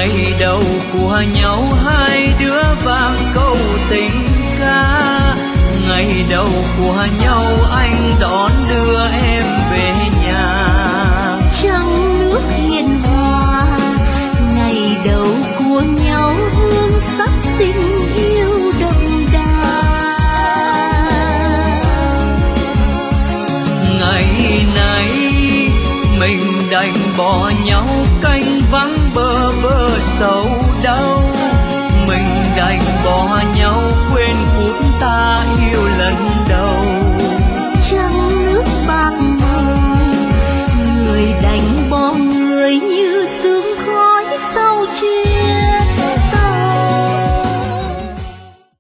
ngày đầu của nhau hai đứa vang câu tình ca. Ngày đầu của nhau anh đón đưa em về nhà. Trăng nước hiền hòa, ngày đầu của nhau hương sắc tình yêu đậm đà. Ngày này mình đành bỏ nhau canh vắng bơ vơ sầu đau. Mình đành bỏ nhau quên phút ta yêu